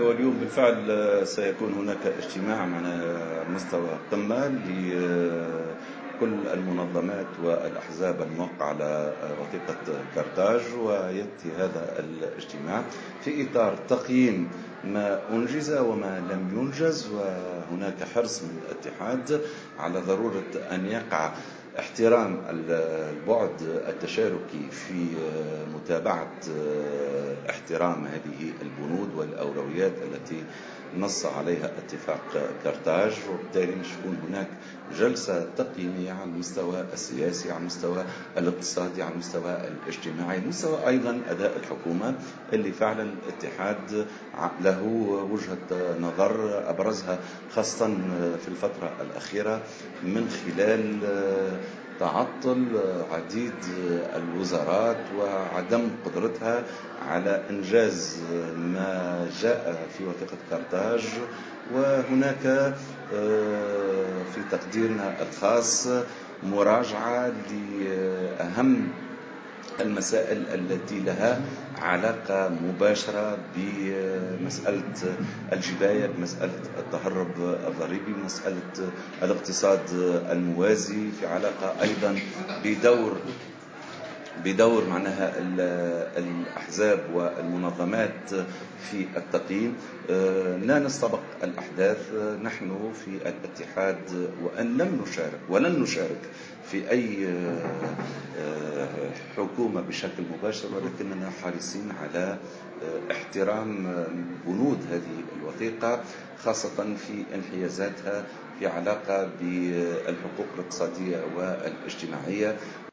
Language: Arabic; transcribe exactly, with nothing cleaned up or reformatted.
واليوم بالفعل سيكون هناك اجتماع على مستوى قمة لكل المنظمات والأحزاب الموقعة على وثيقة كارتاج، ويأتي هذا الاجتماع في إطار تقييم ما أنجز وما لم ينجز. وهناك حرص من الاتحاد على ضرورة أن يقع احترام البعد التشاركي في متابعة احترام هذه البنود والأولويات التي نص عليها اتفاق كارتاج، وبالتالي مش تكون هناك جلسة تقييمية على المستوى السياسي، على المستوى الاقتصادي، على المستوى الاجتماعي، على مستوى أيضا أداء الحكومة اللي فعلا الاتحاد له وجهة نظر أبرزها خاصة في الفترة الأخيرة من خلال تعطل عديد الوزارات وعدم قدرتها على إنجاز ما جاء في وثيقة كارتاج. وهناك في تقديرنا الخاص مراجعة لأهم المسائل التي لها علاقة مباشرة بمسألة الجباية، بمسألة التهرب الضريبي، بمسألة الاقتصاد الموازي، في علاقة أيضا بدور بدور معناها الأحزاب والمنظمات في التقييم. لا نستبق الأحداث، نحن في الاتحاد وأن لم نشارك ولن نشارك في أي حكومة بشكل مباشر، ولكننا حريصين على احترام بنود هذه الوثيقة، خاصة في انحيازاتها في علاقة بالحقوق الاقتصادية والاجتماعية.